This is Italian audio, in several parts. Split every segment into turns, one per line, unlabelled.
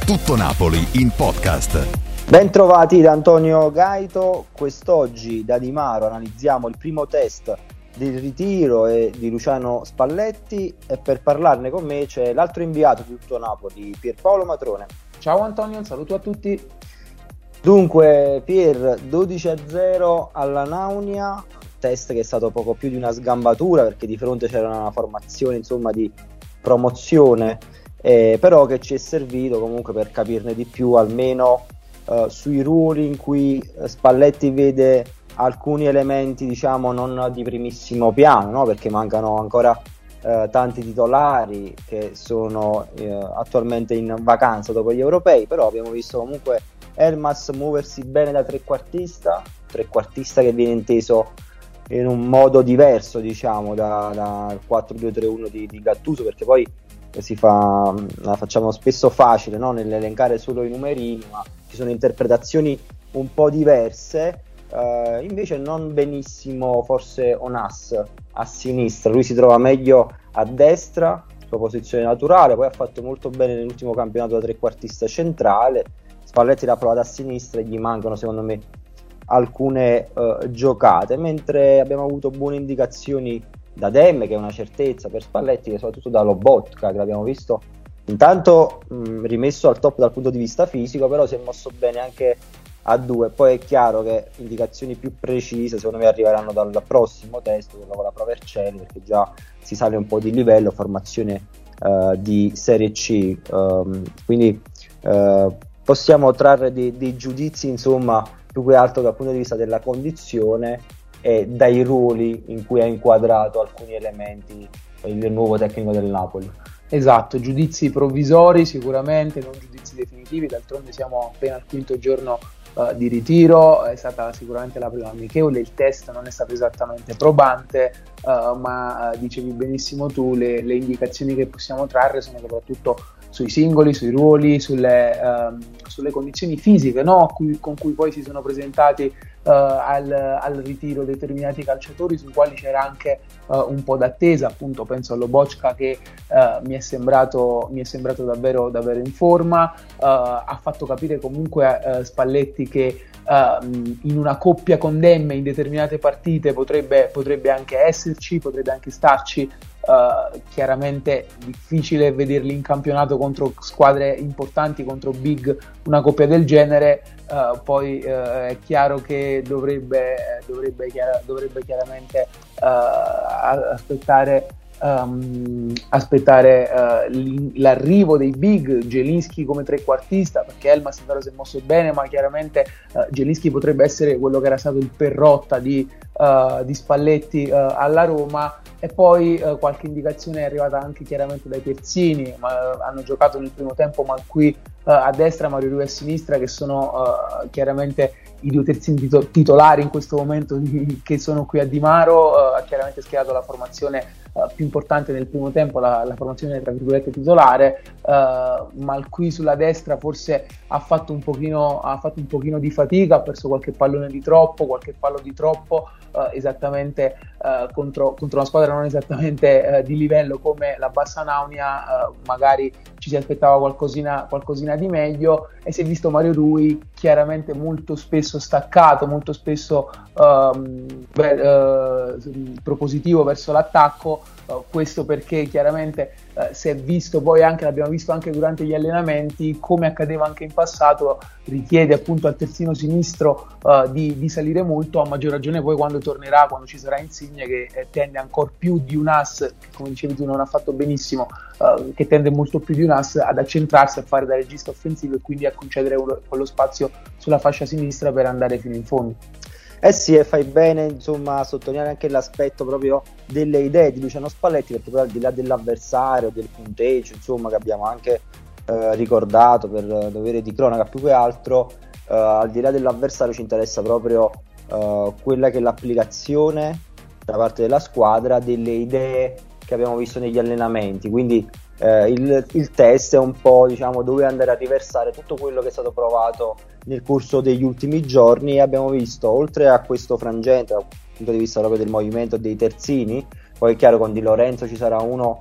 Tutto Napoli in podcast.
Bentrovati da Antonio Gaito. Quest'oggi da Di Maro analizziamo il primo test del ritiro di Luciano Spalletti, e per parlarne con me c'è l'altro inviato di Tutto Napoli, Pierpaolo Matrone.
Ciao Antonio, un saluto a tutti.
Dunque Pier, 12-0 alla Naunia, test che è stato poco più di una sgambatura perché di fronte c'era una formazione insomma di promozione, però che ci è servito comunque per capirne di più almeno sui ruoli in cui Spalletti vede alcuni elementi diciamo non di primissimo piano, no? Perché mancano ancora tanti titolari che sono attualmente in vacanza dopo gli europei, però abbiamo visto comunque Elmas muoversi bene da trequartista che viene inteso in un modo diverso diciamo dal 4-2-3-1 di Gattuso, perché poi la facciamo spesso facile, no? Nell'elencare solo i numerini, ma ci sono interpretazioni un po' diverse. Invece non benissimo forse Onas a sinistra, lui si trova meglio a destra, sua posizione naturale, poi ha fatto molto bene nell'ultimo campionato da trequartista centrale. Spalletti l'ha provato a sinistra e gli mancano secondo me alcune giocate, mentre abbiamo avuto buone indicazioni da Dem, che è una certezza per Spalletti, e soprattutto da Lobotka, che l'abbiamo visto intanto rimesso al top dal punto di vista fisico, però si è mosso bene anche a due. Poi è chiaro che indicazioni più precise secondo me arriveranno dal prossimo test, quello con la Pro Vercelli, perché già si sale un po' di livello, formazione di Serie C, quindi possiamo trarre dei giudizi insomma più che altro dal punto di vista della condizione e dai ruoli in cui ha inquadrato alcuni elementi il nuovo tecnico del Napoli.
Esatto, giudizi provvisori sicuramente, non giudizi definitivi, d'altronde siamo appena al quinto giorno di ritiro, è stata sicuramente la prima amichevole, il test non è stato esattamente probante, ma dicevi benissimo tu, le indicazioni che possiamo trarre sono soprattutto sui singoli, sui ruoli, sulle condizioni fisiche, no? con cui poi si sono presentati al ritiro determinati calciatori, sui quali c'era anche un po' d'attesa, appunto penso a Lobotka che mi è sembrato davvero in forma, ha fatto capire comunque Spalletti che in una coppia con Demme in determinate partite potrebbe anche esserci, potrebbe anche starci. Chiaramente difficile vederli in campionato contro squadre importanti, contro big, una coppia del genere, poi è chiaro che dovrebbe chiaramente aspettare l'arrivo dei big, Zielinski come trequartista, perché Elmas è vero si è mosso bene, ma chiaramente Zielinski potrebbe essere quello che era stato il Perrotta di Spalletti alla Roma. E poi qualche indicazione è arrivata anche chiaramente dai terzini, ma hanno giocato nel primo tempo Malqui a destra, Mario Rui a sinistra, che sono chiaramente i due terzini titolari in questo momento che sono qui a Di Maro. Ha chiaramente schierato la formazione più importante nel primo tempo, la formazione tra virgolette titolare. Malqui sulla destra forse ha fatto un pochino di fatica, ha perso qualche pallone di troppo, qualche fallo di troppo, esattamente contro una squadra non esattamente di livello come la Bassa Naunia. Magari ci si aspettava qualcosina di meglio, e si è visto Mario Rui chiaramente molto spesso staccato, molto spesso propositivo verso l'attacco. Questo perché chiaramente si è visto poi l'abbiamo visto anche durante gli allenamenti, come accadeva anche in passato, richiede appunto al terzino sinistro di salire molto, a maggior ragione poi quando tornerà, quando ci sarà Insigne, che tende ancora più di un as, che come dicevi tu non ha fatto benissimo, che tende molto più di un as ad accentrarsi, a fare da regista offensivo e quindi a concedere quello spazio sulla fascia sinistra per andare fino in fondo.
Eh sì, e fai bene insomma a sottolineare anche l'aspetto proprio delle idee di Luciano Spalletti, perché poi al di là dell'avversario, del punteggio insomma che abbiamo anche ricordato per dovere di cronaca più che altro, al di là dell'avversario ci interessa proprio quella che è l'applicazione da parte della squadra delle idee che abbiamo visto negli allenamenti, quindi il test è un po' diciamo dove andare a riversare tutto quello che è stato provato nel corso degli ultimi giorni, e abbiamo visto, oltre a questo frangente dal punto di vista proprio del movimento dei terzini, poi è chiaro con Di Lorenzo ci sarà uno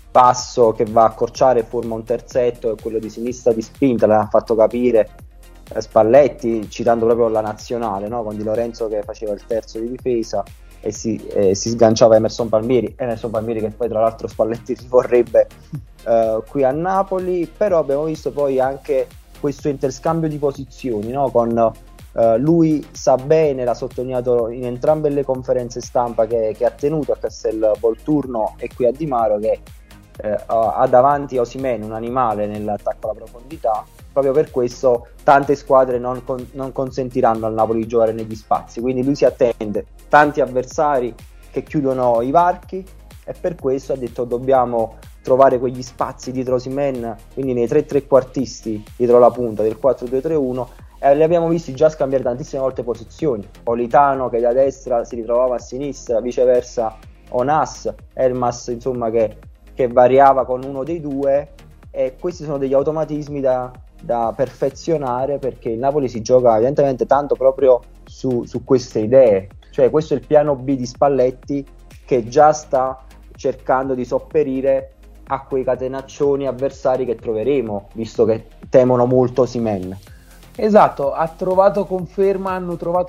passo che va a accorciare e forma un terzetto, è quello di sinistra di spinta, l'ha fatto capire Spalletti citando proprio la nazionale, no? Con Di Lorenzo che faceva il terzo di difesa e si sganciava Emerson Palmieri che poi tra l'altro Spalletti rivorrebbe qui a Napoli. Però abbiamo visto poi anche questo interscambio di posizioni, no? Con lui sa bene, l'ha sottolineato in entrambe le conferenze stampa che ha tenuto a Castel Volturno e qui a Di Maro, che ha davanti Osimhen un animale nell'attacco alla profondità. Proprio per questo tante squadre non consentiranno al Napoli di giocare negli spazi, quindi lui si attende tanti avversari che chiudono i varchi e per questo ha detto dobbiamo trovare quegli spazi dietro Osimhen, quindi nei tre trequartisti dietro la punta del 4-2-3-1, e li abbiamo visti già scambiare tantissime volte posizioni. Politano che da destra si ritrovava a sinistra, viceversa Onas, Elmas insomma che variava con uno dei due, e questi sono degli automatismi da perfezionare, perché il Napoli si gioca evidentemente tanto proprio su queste idee, cioè questo è il piano B di Spalletti, che già sta cercando di sopperire a quei catenaccioni avversari che troveremo, visto che temono molto Osimhen.
Esatto, hanno trovato conferma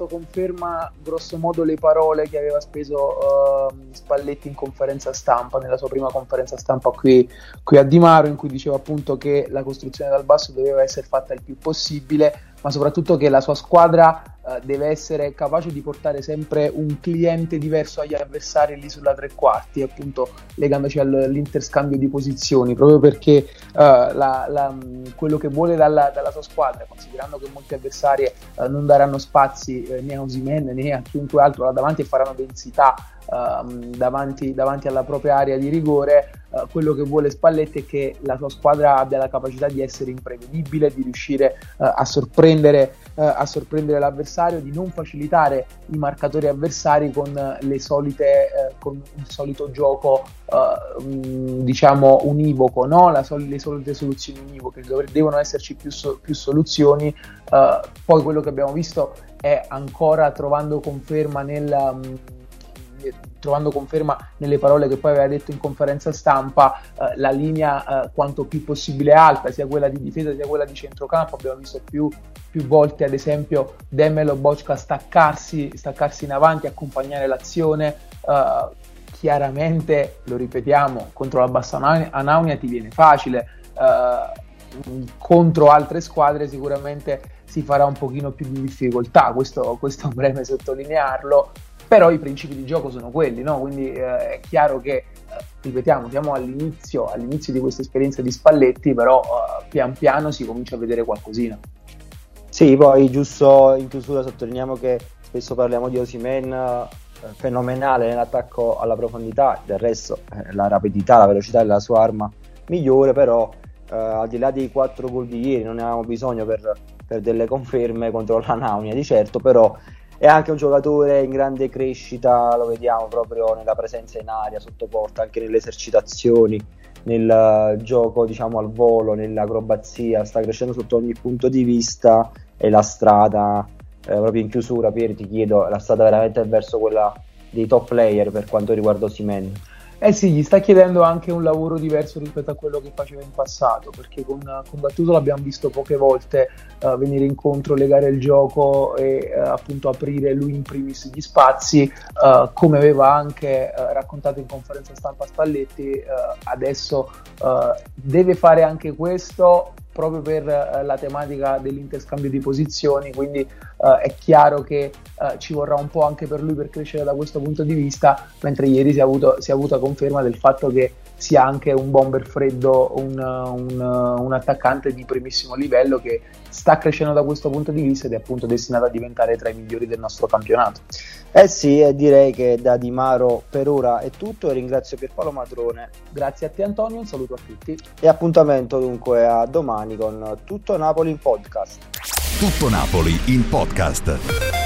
grosso modo le parole che aveva speso Spalletti in conferenza stampa, nella sua prima conferenza stampa qui a Di Maro, in cui diceva appunto che la costruzione dal basso doveva essere fatta il più possibile, ma soprattutto che la sua squadra deve essere capace di portare sempre un cliente diverso agli avversari lì sulla tre quarti, appunto legandoci all'interscambio di posizioni, proprio perché quello che vuole dalla sua squadra, considerando che molti avversari non daranno spazi né a Osimhen né a chiunque altro là davanti e faranno densità davanti alla propria area di rigore, quello che vuole Spalletti è che la sua squadra abbia la capacità di essere imprevedibile, di riuscire a sorprendere l'avversario, di non facilitare i marcatori avversari con con il solito gioco diciamo univoco, no? Le solite soluzioni univoche, devono esserci più soluzioni. Poi quello che abbiamo visto è ancora trovando conferma nelle parole che poi aveva detto in conferenza stampa, la linea quanto più possibile alta, sia quella di difesa sia quella di centrocampo. Abbiamo visto più volte ad esempio Demel o Bocca staccarsi in avanti, accompagnare l'azione. Chiaramente, lo ripetiamo, contro la Bassa Anaunia ti viene facile, contro altre squadre sicuramente si farà un pochino più di difficoltà, questo preme sottolinearlo. Però i principi di gioco sono quelli, no? Quindi è chiaro che, ripetiamo, siamo all'inizio di questa esperienza di Spalletti, però pian piano si comincia a vedere qualcosina.
Sì, poi giusto in chiusura sottolineiamo che spesso parliamo di Osimhen fenomenale nell'attacco alla profondità, del resto la rapidità, la velocità è la sua arma migliore, però al di là dei 4 gol di ieri non ne avevamo bisogno per delle conferme contro la Naunia di certo, però è anche un giocatore in grande crescita, lo vediamo proprio nella presenza in aria, sotto porta, anche nelle esercitazioni, nel gioco diciamo al volo, nell'acrobazia, sta crescendo sotto ogni punto di vista, e la strada, proprio in chiusura Pieri ti chiedo, la strada veramente è verso quella dei top player per quanto riguarda Osimhen.
Eh sì, gli sta chiedendo anche un lavoro diverso rispetto a quello che faceva in passato, perché con Gattuso l'abbiamo visto poche volte venire incontro, legare il gioco e appunto aprire lui in primis gli spazi, come aveva anche raccontato in conferenza stampa Spalletti. Adesso deve fare anche questo, proprio per la tematica dell'interscambio di posizioni, quindi è chiaro che ci vorrà un po' anche per lui per crescere da questo punto di vista, mentre ieri si è avuta conferma del fatto che sia anche un bomber freddo, un attaccante di primissimo livello che sta crescendo da questo punto di vista ed è appunto destinato a diventare tra i migliori del nostro campionato.
Sì, e direi che da Di Maro per ora è tutto, ringrazio Pierpaolo Madrone.
Grazie a te Antonio, un saluto a tutti.
E appuntamento dunque a domani con Tutto Napoli in podcast.
Tutto Napoli in podcast.